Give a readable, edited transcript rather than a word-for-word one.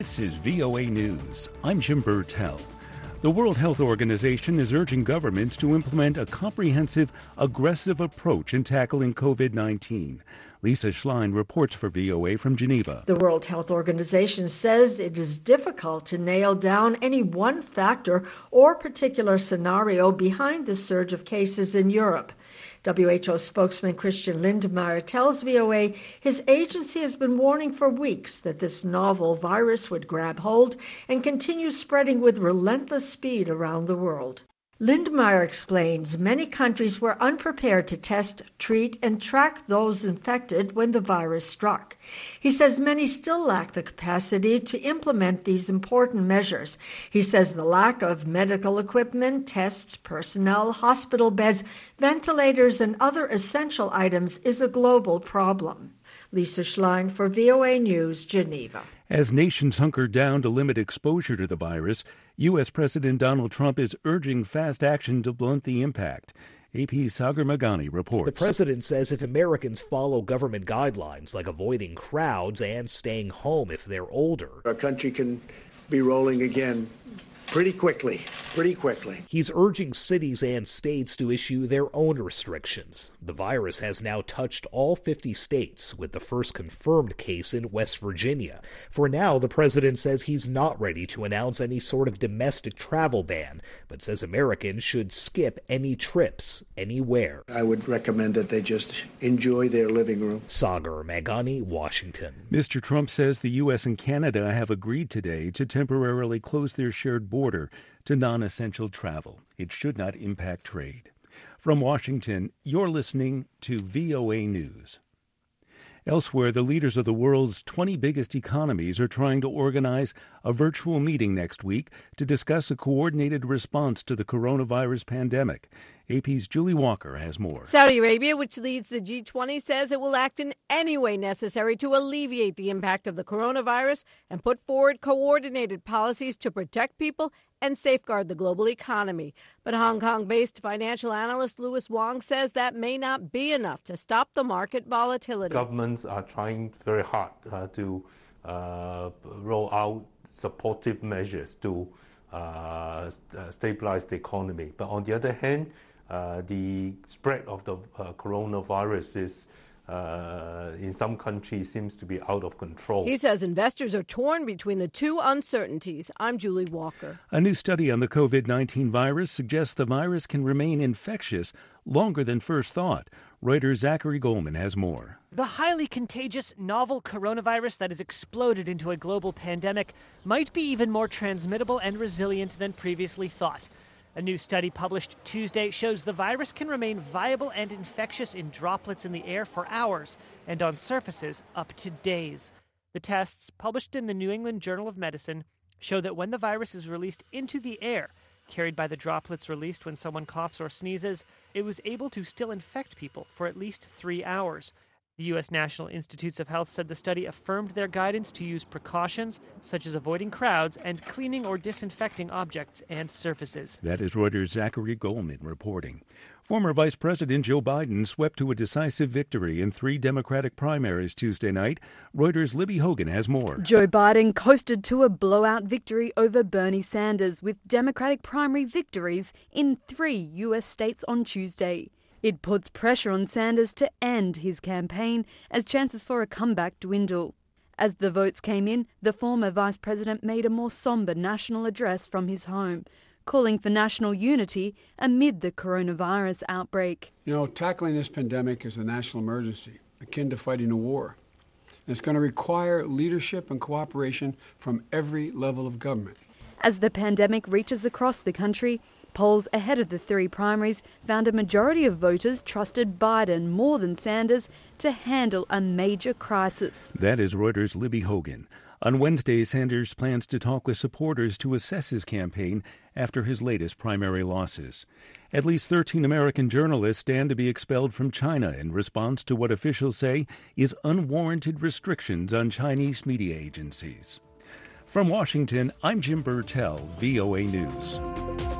This is VOA News. I'm Jim Burtell. The World Health Organization is urging governments to implement a comprehensive, aggressive approach in tackling COVID-19. Lisa Schlein reports for VOA from Geneva. The World Health Organization says it is difficult to nail down any one factor or particular scenario behind the surge of cases in Europe. WHO spokesman Christian Lindmeier tells VOA his agency has been warning for weeks that this novel virus would grab hold and continue spreading with relentless speed around the world. Lindmeier explains many countries were unprepared to test, treat, and track those infected when the virus struck. He says many still lack the capacity to implement these important measures. He says the lack of medical equipment, tests, personnel, hospital beds, ventilators, and other essential items is a global problem. Lisa Schlein for VOA News, Geneva. As nations hunker down to limit exposure to the virus, U.S. President Donald Trump is urging fast action to blunt the impact. AP's Sagar Meghani reports. The president says if Americans follow government guidelines like avoiding crowds and staying home if they're older, our country can be rolling again pretty quickly. He's urging cities and states to issue their own restrictions. The virus has now touched all 50 states, with the first confirmed case in West Virginia. For now, the president says he's not ready to announce any sort of domestic travel ban, but says Americans should skip any trips anywhere. I would recommend that they just enjoy their living room. Sagar Meghani, Washington. Mr. Trump says the U.S. and Canada have agreed today to temporarily close their shared border to non-essential travel. It should not impact trade. From Washington, you're listening to VOA News. Elsewhere, the leaders of the world's 20 biggest economies are trying to organize a virtual meeting next week to discuss a coordinated response to the coronavirus pandemic. AP's Julie Walker has more. Saudi Arabia, which leads the G20, says it will act in any way necessary to alleviate the impact of the coronavirus and put forward coordinated policies to protect people and safeguard the global economy. But Hong Kong-based financial analyst Louis Wong says that may not be enough to stop the market volatility. Governments are trying very hard to roll out supportive measures to stabilize the economy. But on the other hand, the spread of the coronavirus is in some countries seems to be out of control. He says investors are torn between the two uncertainties. I'm Julie Walker. A new study on the COVID-19 virus suggests the virus can remain infectious longer than first thought. Reuters' Zachary Goldman has more. The highly contagious novel coronavirus that has exploded into a global pandemic might be even more transmittable and resilient than previously thought. A new study published Tuesday shows the virus can remain viable and infectious in droplets in the air for hours and on surfaces up to days. The tests, published in the New England Journal of Medicine, show that when the virus is released into the air, carried by the droplets released when someone coughs or sneezes, it was able to still infect people for at least 3 hours. The U.S. National Institutes of Health said the study affirmed their guidance to use precautions such as avoiding crowds and cleaning or disinfecting objects and surfaces. That is Reuters' Zachary Goldman reporting. Former Vice President Joe Biden swept to a decisive victory in 3 Democratic primaries Tuesday night. Reuters' Libby Hogan has more. Joe Biden coasted to a blowout victory over Bernie Sanders with Democratic primary victories in 3 U.S. states on Tuesday. It puts pressure on Sanders to end his campaign as chances for a comeback dwindle. As the votes came in, the former vice president made a more somber national address from his home, calling for national unity amid the coronavirus outbreak. You know, tackling this pandemic is a national emergency, akin to fighting a war. And it's going to require leadership and cooperation from every level of government. As the pandemic reaches across the country, polls ahead of the 3 primaries found a majority of voters trusted Biden more than Sanders to handle a major crisis. That is Reuters' Libby Hogan. On Wednesday, Sanders plans to talk with supporters to assess his campaign after his latest primary losses. At least 13 American journalists stand to be expelled from China in response to what officials say is unwarranted restrictions on Chinese media agencies. From Washington, I'm Jim Burtell, VOA News.